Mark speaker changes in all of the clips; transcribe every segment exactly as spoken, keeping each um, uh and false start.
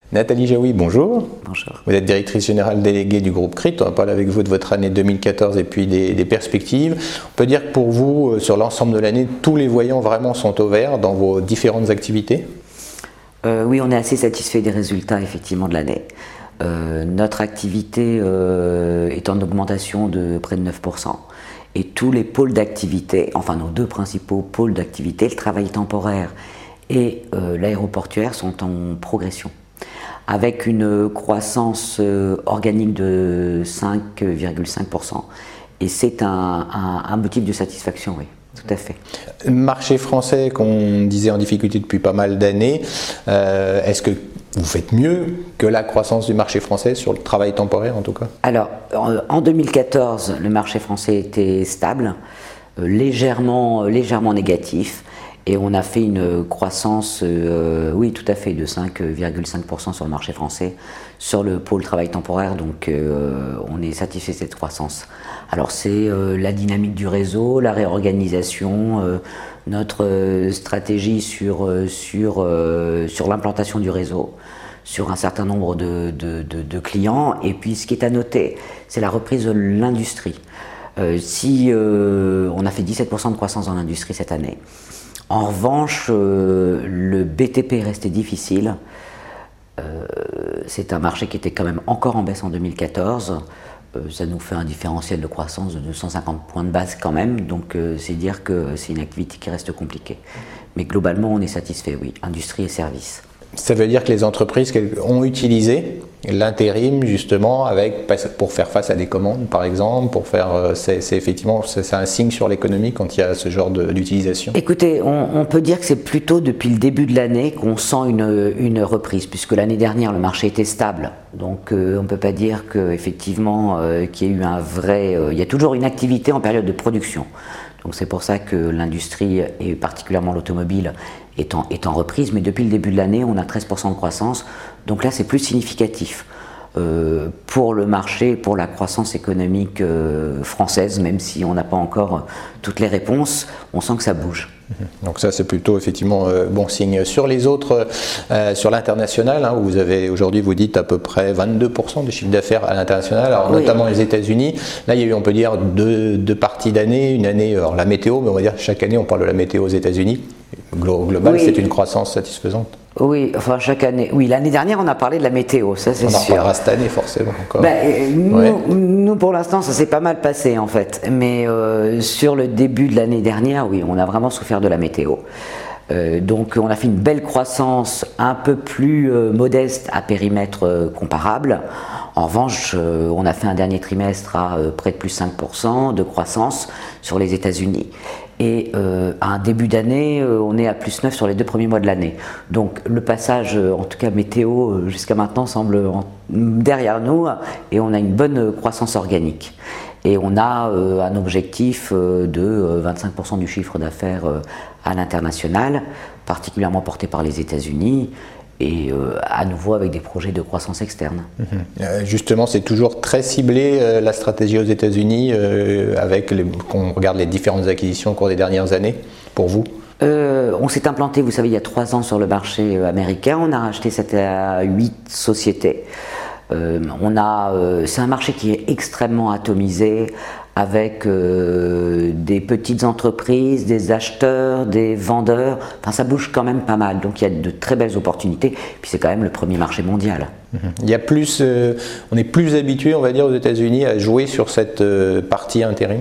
Speaker 1: Nathalie Jaoui, bonjour.
Speaker 2: Bonjour.
Speaker 1: Vous êtes directrice générale déléguée du groupe C R I T. On va parler avec vous de votre année deux mille quatorze et puis des, des perspectives. On peut dire que pour vous, sur l'ensemble de l'année, tous les voyants vraiment sont au vert dans vos différentes activités ?
Speaker 2: euh, Oui, on est assez satisfait des résultats effectivement de l'année. Euh, notre activité euh, est en augmentation de près de neuf pour cent. Et tous les pôles d'activité, enfin nos deux principaux pôles d'activité, le travail temporaire et euh, l'aéroportuaire, sont en progression, avec une croissance euh, organique de cinq virgule cinq pour cent. Et c'est un, un, un motif de satisfaction, oui, tout à fait.
Speaker 1: Marché français qu'on disait en difficulté depuis pas mal d'années, euh, est-ce que vous faites mieux que la croissance du marché français sur le travail temporaire en tout cas ?
Speaker 2: Alors, en deux mille quatorze, le marché français était stable, euh, légèrement, légèrement négatif. Et on a fait une croissance, euh, oui tout à fait, de cinq virgule cinq pour cent sur le marché français, sur le pôle travail temporaire, donc euh, on est satisfait de cette croissance. Alors c'est euh, la dynamique du réseau, la réorganisation, euh, notre euh, stratégie sur, euh, sur, euh, sur l'implantation du réseau, sur un certain nombre de, de, de, de clients, et puis ce qui est à noter, c'est la reprise de l'industrie. Euh, si euh, on a fait dix-sept pour cent de croissance dans l'industrie cette année. En revanche, euh, le B T P est resté difficile. Euh, c'est un marché qui était quand même encore en baisse en deux mille quatorze. Euh, ça nous fait un différentiel de croissance de deux cent cinquante points de base quand même. Donc euh, c'est dire que c'est une activité qui reste compliquée. Mais globalement, on est satisfait, oui, industrie et services.
Speaker 1: Ça veut dire que les entreprises ont utilisé l'intérim justement avec, pour faire face à des commandes par exemple, pour faire, c'est, c'est effectivement c'est un signe sur l'économie quand il y a ce genre de, d'utilisation.
Speaker 2: Écoutez, on, on peut dire que c'est plutôt depuis le début de l'année qu'on sent une, une reprise, puisque l'année dernière le marché était stable, donc euh, on ne peut pas dire qu'effectivement euh, qu'il y a eu un vrai, euh, il y a toujours une activité en période de production. Donc c'est pour ça que l'industrie, et particulièrement l'automobile, est en, est en reprise. Mais depuis le début de l'année, on a treize pour cent de croissance. Donc là, c'est plus significatif euh, pour le marché, pour la croissance économique euh, française, même si on n'a pas encore euh, toutes les réponses, on sent que ça bouge.
Speaker 1: Donc ça c'est plutôt effectivement euh, bon signe. Sur les autres, euh, sur l'international, hein, vous avez aujourd'hui, vous dites à peu près vingt-deux pour cent du chiffre d'affaires à l'international, alors oui. Notamment les États-Unis. Là il y a eu, on peut dire, deux, deux parties d'année, une année, alors la météo, mais on va dire chaque année on parle de la météo aux États-Unis. Global, oui. C'est une croissance satisfaisante.
Speaker 2: Oui, enfin chaque année. Oui, l'année dernière on a parlé de la météo, ça c'est sûr.
Speaker 1: On en reparlera cette année forcément encore.
Speaker 2: Ben, nous, ouais. nous pour l'instant ça s'est pas mal passé en fait, mais euh, sur le début de l'année dernière, oui, on a vraiment souffert de la météo. Euh, donc on a fait une belle croissance un peu plus euh, modeste à périmètre euh, comparable. En revanche, euh, on a fait un dernier trimestre à euh, près de plus cinq pour cent de croissance sur les États-Unis. Et euh, à un début d'année, euh, on est à plus neuf sur les deux premiers mois de l'année. Donc le passage, euh, en tout cas météo, euh, jusqu'à maintenant semble en, derrière nous, et on a une bonne croissance organique. Et on a euh, un objectif euh, de euh, vingt-cinq pour cent du chiffre d'affaires euh, à l'international, particulièrement porté par les États-Unis, et euh, à nouveau avec des projets de croissance externe.
Speaker 1: Mmh. Euh, justement, c'est toujours très ciblé euh, la stratégie aux États-Unis, euh, avec les, qu'on regarde les différentes acquisitions au cours des dernières années, pour vous ?
Speaker 2: Euh, on s'est implanté, vous savez, il y a trois ans sur le marché américain. On a racheté sept à huit sociétés. Euh, on a, euh, c'est un marché qui est extrêmement atomisé, avec euh, des petites entreprises, des acheteurs, des vendeurs. Enfin, ça bouge quand même pas mal. Donc il y a de très belles opportunités. Puis c'est quand même le premier marché mondial.
Speaker 1: Il y a plus, euh, on est plus habitué, on va dire, aux États-Unis à jouer sur cette euh, partie intérim.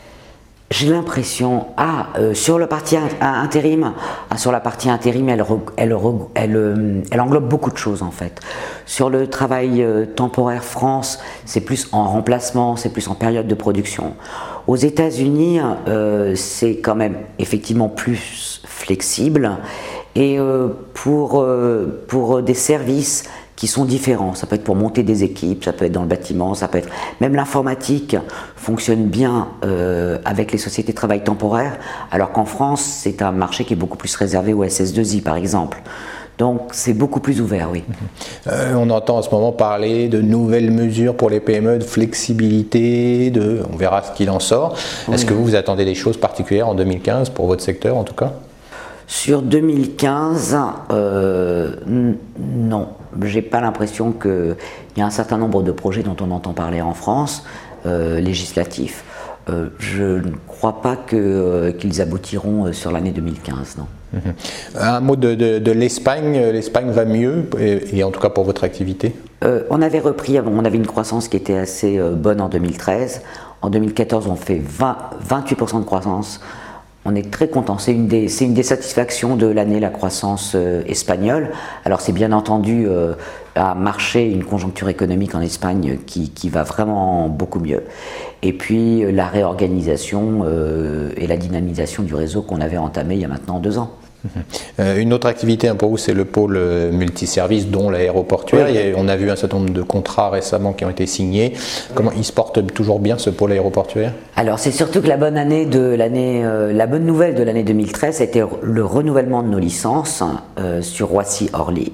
Speaker 2: J'ai l'impression, ah, euh, sur la partie intérim, ah, sur la partie intérim, elle, elle, elle, elle englobe beaucoup de choses en fait. Sur le travail euh, temporaire France, c'est plus en remplacement, c'est plus en période de production. Aux États-Unis, euh, c'est quand même effectivement plus flexible, et euh, pour, euh, pour des services qui sont différents. Ça peut être pour monter des équipes, ça peut être dans le bâtiment, ça peut être... Même l'informatique fonctionne bien euh, avec les sociétés de travail temporaire, alors qu'en France, c'est un marché qui est beaucoup plus réservé aux S S deux I, par exemple. Donc c'est beaucoup plus ouvert, oui.
Speaker 1: Euh, on entend en ce moment parler de nouvelles mesures pour les P M E, de flexibilité, de... on verra ce qu'il en sort. Oui. Est-ce que vous, vous attendez des choses particulières en deux mille quinze pour votre secteur en tout cas ?
Speaker 2: Sur deux mille quinze, euh, non, j'ai pas l'impression qu'il y a un certain nombre de projets dont on entend parler en France, euh, législatifs. Euh, je ne crois pas que, euh, qu'ils aboutiront sur l'année deux mille quinze, non.
Speaker 1: Mmh. Un mot de, de, de l'Espagne. L'Espagne va mieux, et, et en tout cas pour votre activité? euh,
Speaker 2: On avait repris, on avait une croissance qui était assez euh, bonne en deux mille treize. En deux mille quatorze, on fait vingt, vingt-huit pour cent de croissance. On est très content, c'est une des, c'est une des satisfactions de l'année, la croissance euh, espagnole. Alors c'est bien entendu euh, un marché, une conjoncture économique en Espagne qui, qui va vraiment beaucoup mieux. Et puis euh, la réorganisation euh, et la dynamisation du réseau qu'on avait entamé il y a maintenant deux ans.
Speaker 1: Euh, une autre activité hein, pour vous, c'est le pôle multiservice, dont l'aéroportuaire. Oui. On a vu un certain nombre de contrats récemment qui ont été signés. Comment il se porte toujours bien, ce pôle aéroportuaire?
Speaker 2: Alors c'est surtout que la bonne année de l'année, euh, la bonne nouvelle de l'année deux mille treize, a été le renouvellement de nos licences euh, sur Roissy-Orly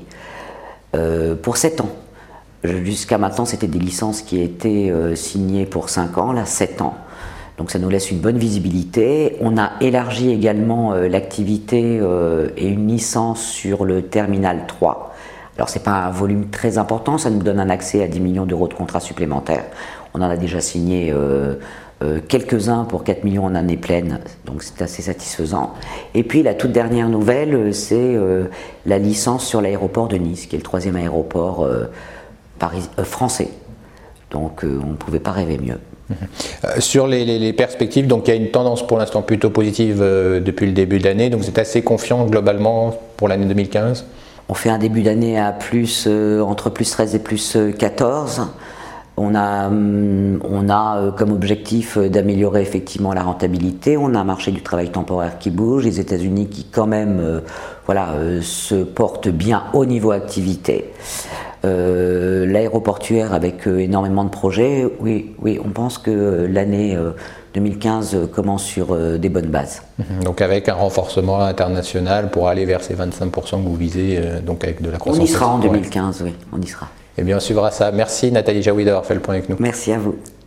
Speaker 2: euh, pour sept ans. Jusqu'à maintenant, c'était des licences qui étaient euh, signées pour cinq ans, là sept ans. Donc ça nous laisse une bonne visibilité. On a élargi également euh, l'activité euh, et une licence sur le terminal trois. Alors c'est pas un volume très important, ça nous donne un accès à dix millions d'euros de contrats supplémentaires. On en a déjà signé euh, euh, quelques-uns pour quatre millions en année pleine, donc c'est assez satisfaisant. Et puis la toute dernière nouvelle, c'est euh, la licence sur l'aéroport de Nice, qui est le troisième aéroport euh, Paris, euh, français. Donc euh, on ne pouvait pas rêver mieux.
Speaker 1: Euh, sur les, les, les perspectives, donc il y a une tendance pour l'instant plutôt positive euh, depuis le début de l'année, donc vous êtes assez confiant globalement pour l'année deux mille quinze?
Speaker 2: On fait un début d'année à plus, euh, entre plus treize et plus quatorze. On a, hum, on a euh, comme objectif d'améliorer effectivement la rentabilité. On a un marché du travail temporaire qui bouge, les États-Unis qui quand même euh, voilà, euh, se portent bien au niveau activité. Euh, l'aéroportuaire avec euh, énormément de projets, oui, oui, on pense que euh, l'année euh, deux mille quinze euh, commence sur euh, des bonnes bases.
Speaker 1: Donc avec un renforcement international pour aller vers ces vingt-cinq pour cent que vous visez, euh, donc avec de la croissance.
Speaker 2: On y sera en deux mille quinze, oui, on y sera.
Speaker 1: Eh bien on suivra ça. Merci Nathalie Jaoui d'avoir fait le point avec nous.
Speaker 2: Merci à vous.